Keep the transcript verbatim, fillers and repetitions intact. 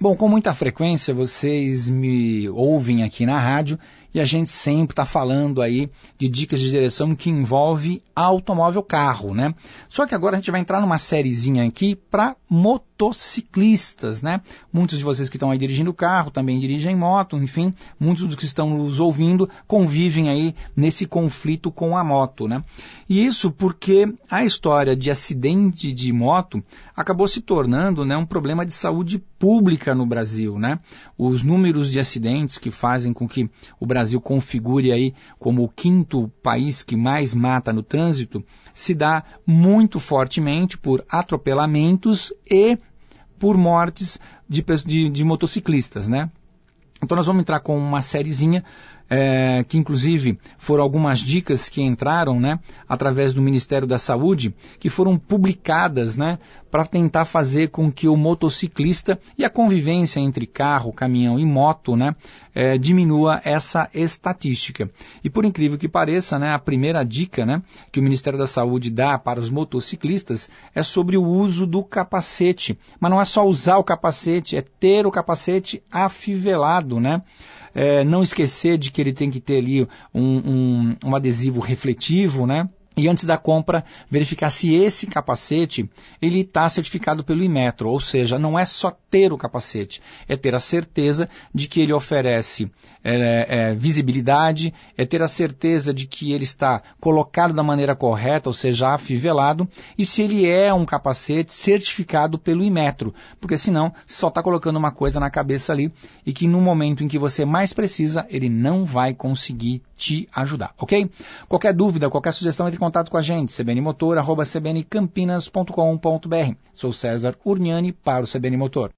Bom, com muita frequência vocês me ouvem aqui na rádio e a gente sempre está falando aí de dicas de direção que envolve automóvel carro, né? Só que agora a gente vai entrar numa sériezinha aqui para motociclistas, né? Muitos de vocês que estão aí dirigindo carro também dirigem moto, enfim, muitos dos que estão nos ouvindo convivem aí nesse conflito com a moto, né? E isso porque a história de acidente de moto acabou se tornando, né, um problema de saúde pública no Brasil, né? Os números de acidentes que fazem com que o Brasil configure aí como o quinto país que mais mata no trânsito se dá muito fortemente por atropelamentos e por mortes de, de, de motociclistas, né? Então nós vamos entrar com uma sériezinha, é, que inclusive foram algumas dicas que entraram, né, através do Ministério da Saúde, que foram publicadas, né, para tentar fazer com que o motociclista e a convivência entre carro, caminhão e moto, né, é, diminua essa estatística. E por incrível que pareça, né, a primeira dica, né, que o Ministério da Saúde dá para os motociclistas é sobre o uso do capacete. Mas não é só usar o capacete, é ter o capacete afivelado, né? É, não esquecer de que ele tem que ter ali um, um, um adesivo refletivo, né? E antes da compra, verificar se esse capacete ele está certificado pelo Inmetro, ou seja, não é só ter o capacete, é ter a certeza de que ele oferece é, é, visibilidade, é ter a certeza de que ele está colocado da maneira correta, ou seja, afivelado, e se ele é um capacete certificado pelo Inmetro, porque senão só está colocando uma coisa na cabeça ali e que no momento em que você mais precisa, ele não vai conseguir te ajudar, ok? Qualquer dúvida, qualquer sugestão, entre em contato com a gente, cbnmotor arroba cbncampinas ponto com ponto br. Sou César Urniani para o C B N Motor.